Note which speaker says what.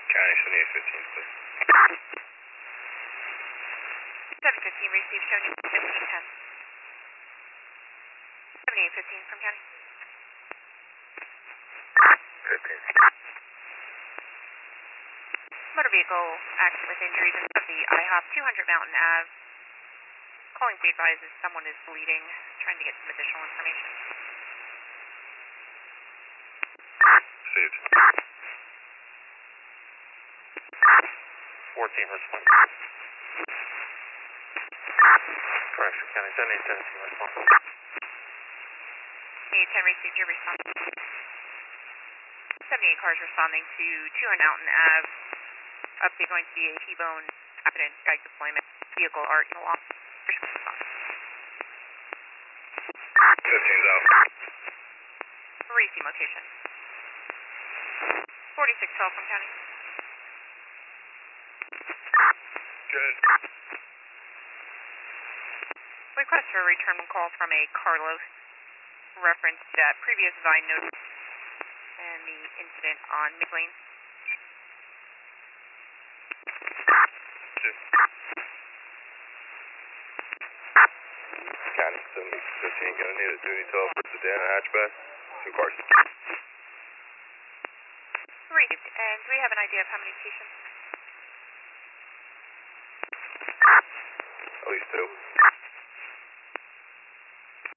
Speaker 1: County 7815, please.
Speaker 2: 715 received, showing 1510. 7815 from County.
Speaker 1: 15.
Speaker 2: Motor vehicle accident with injuries in front of the IHOP 200 Mountain Ave. Calling to advise if someone is bleeding, trying to get some additional information.
Speaker 1: Received. 14 response. Correction, County 7817 response.
Speaker 2: 7810 received your response. 78 cars responding to 200 Mountain Ave. Update going to be a T-bone accident, Skype deployment, vehicle art in the law.
Speaker 1: 15's out.
Speaker 2: Receive location. 4612 from County.
Speaker 1: Good.
Speaker 2: Request for a return call from a Carlos. Reference that previous Vine notice and the incident on McLean.
Speaker 1: County 7815, gonna need a duty call for sedan and hatchback. 2 cars.
Speaker 2: Received. And do we have an idea of how many patients?
Speaker 1: At least 2.